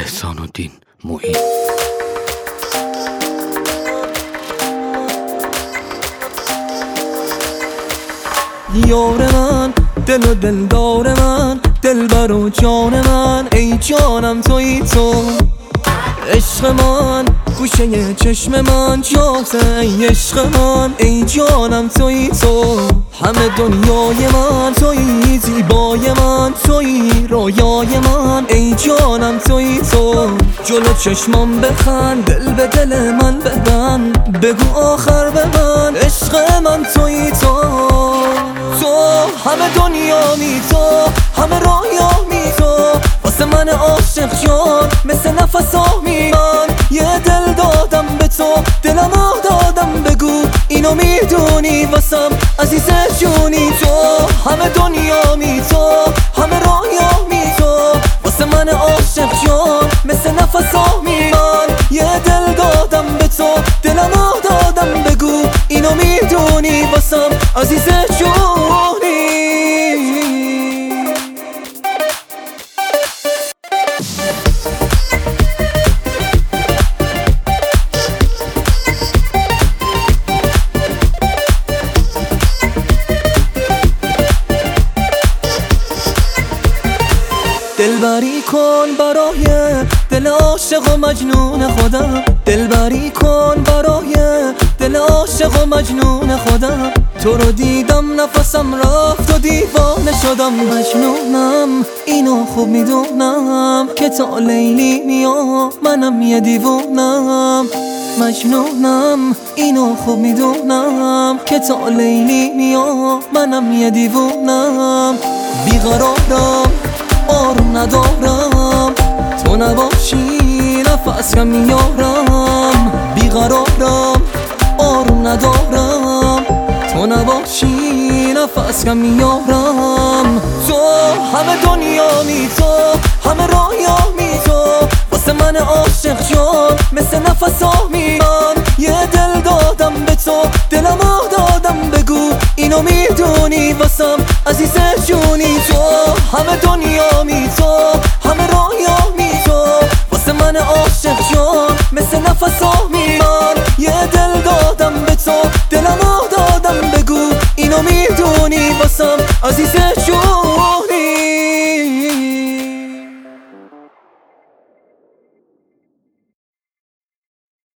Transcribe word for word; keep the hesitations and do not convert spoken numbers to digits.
احسان الدین معین. یار من، دل و دلدار من، دلبر و جان من، ای جانم تویی تو. عشق من گوشه چشم من جاته، ای عشق من، ای جانم تویی تو. همه دنیای من تویی، زیبای من تویی، رویای من، ای جانم تویی تو. جلو چشمام بخند، دل به دل من ببند، بگو آخر به من عشق من تویی تو. تو همه دنیامی، تو همه رویامی، تو واسه من عاشق جان مثل نفسامی. من یه دل دادم به تو، دلمو دادم، بگو اینو میدونی واسم عزیز جونی. تو همه دنیامی، تو همه رویامی، تو واسه من عاشق جان مثل نفسامی. من یه دل دادم به تو، دلمو دادم، بگو اینو میدونی واسم عزیز جونی. دلبری کن برای دل عاشق و مجنون خودم، دلبری کن برای دل عاشق و مجنون خودم. تو رو دیدم نفسم رفت و دیوانه شدم، مجنونم اینو خوب میدونم که تا لیلی میام منم یه دیوونم. مجنونم اینو خوب میدونم که تا لیلی میام منم یه دیوونم. بیقرارم، آروم ندارم، تو نباشی نفس کم میارم. بیقرارم، آروم ندارم، تو نباشی نفس کم میارم. تو همه دنیامی، تو همه رویامی، تو واسه من عاشق جان مثل نفسامی. من یه دل دادم به تو، دلمو دادم، بگو اینو میدونی واسم عزیز جونی. تو همه دنیامی، تو همه رویامی، تو واسه من عاشق جان مثل نفسامی.